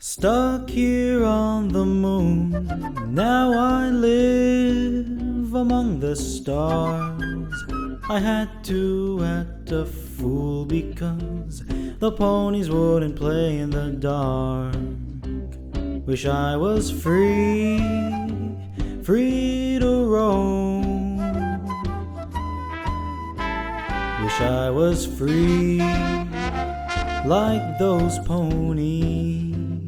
Stuck here on the moon, now I live among the stars. I had to act a fool because the ponies wouldn't play in the dark. Wish I was free, free to roam. Wish I was free, like those ponies.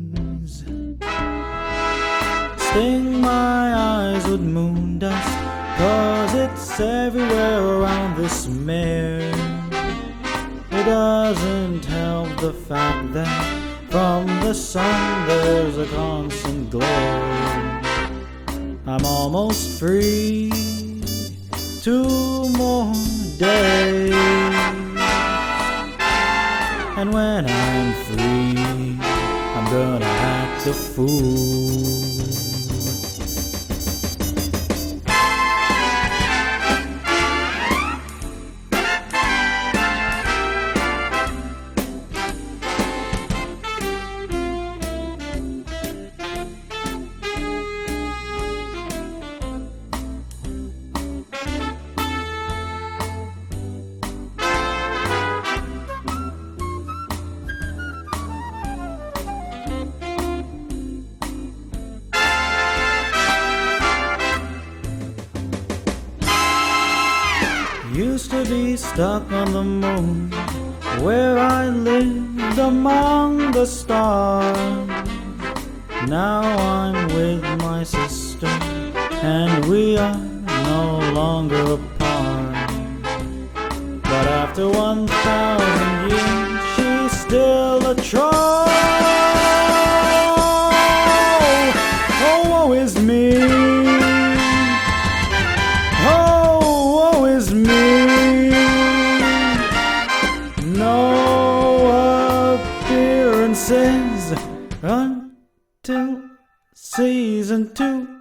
Sting my eyes with moon dust, 'cause it's everywhere around this mare. It doesn't help the fact that from the sun there's a constant glare. I'm almost free, 2 more days, and when I'm free, I'm gonna act a fool. Used to be stuck on the moon, where I lived among the stars. Now I'm with my sister, and we are no longer apart. But after 1,000 years, she's still a troll. Oh, woe is me. No appearances until season 2.